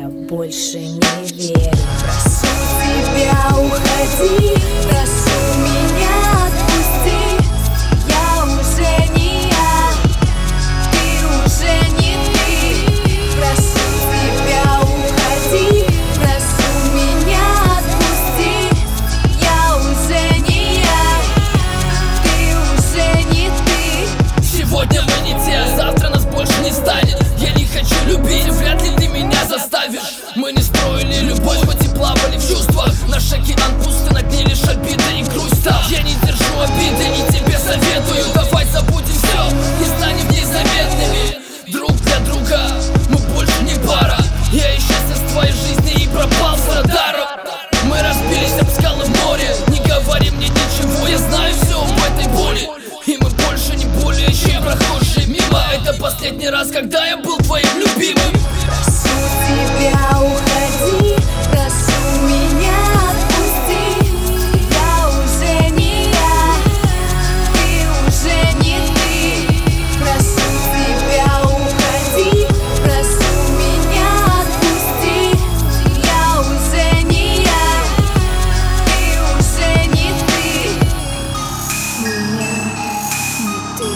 больше не верю. Прошу тебя, уходи, прошу меня отпусти. Я уже не я, ты уже не ты. Прошу тебя, уходи, прошу меня отпусти. Я уже не я, ты уже не ты. Сегодня мы не те, а завтра нас больше не станет. Я не хочу любить, вряд ли ты меня заставишь. Мы не строили любовь, хоть и плавали в чувствах. Наш океан пуст, на дне лишь обида и грусть. Я не держу обиды и тебе советую: давай забудем все и станем незаметными. Друг для друга, мы больше не пара. Я исчез из твоей жизни и пропал с радара. Мы разбились об скалы в море. Не говори мне ничего, я знаю все об этой боли. И мы больше не более чем прохожие мимо. Это последний раз, когда я был твоим любимым. Прошу тебя, уходи, прошу меня отпусти. Я уже не я, ты уже не ты. Прошу тебя, уходи, прошу меня отпусти. Я уже не я, ты уже не ты. Меня не ты,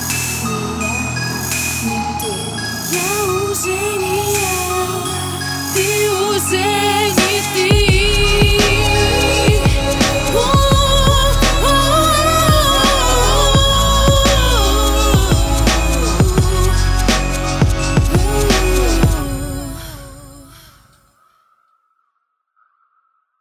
меня не ты. Я уже не я, ты уже не ты.